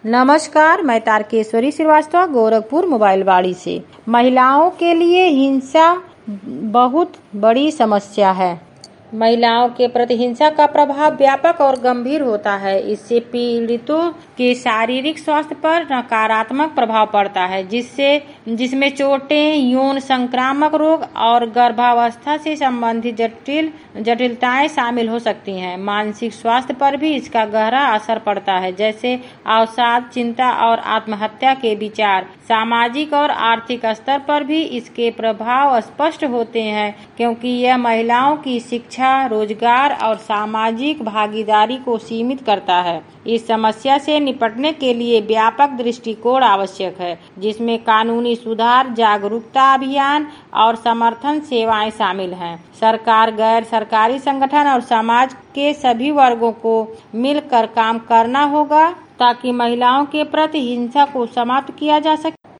नमस्कार, मैं तारकेश्वरी श्रीवास्तव गोरखपुर मोबाइल वाड़ी से। महिलाओं के लिए हिंसा बहुत बड़ी समस्या है। महिलाओं के प्रति हिंसा का प्रभाव व्यापक और गंभीर होता है। इससे पीड़ितों के शारीरिक स्वास्थ्य पर नकारात्मक प्रभाव पड़ता है, जिसमें चोटें, यौन संक्रामक रोग और गर्भावस्था से संबंधित जटिलताएं शामिल हो सकती हैं। मानसिक स्वास्थ्य पर भी इसका गहरा असर पड़ता है, जैसे अवसाद, चिंता और आत्महत्या के विचार। सामाजिक और आर्थिक स्तर पर भी इसके प्रभाव स्पष्ट होते हैं, क्योंकि यह महिलाओं की शिक्षा, रोजगार और सामाजिक भागीदारी को सीमित करता है। इस समस्या से निपटने के लिए व्यापक दृष्टिकोण आवश्यक है, जिसमें कानूनी सुधार, जागरूकता अभियान और समर्थन सेवाएं शामिल हैं। सरकार, गैर सरकारी संगठन और समाज के सभी वर्गों को मिलकर काम करना होगा ताकि महिलाओं के प्रति हिंसा को समाप्त किया जा सके।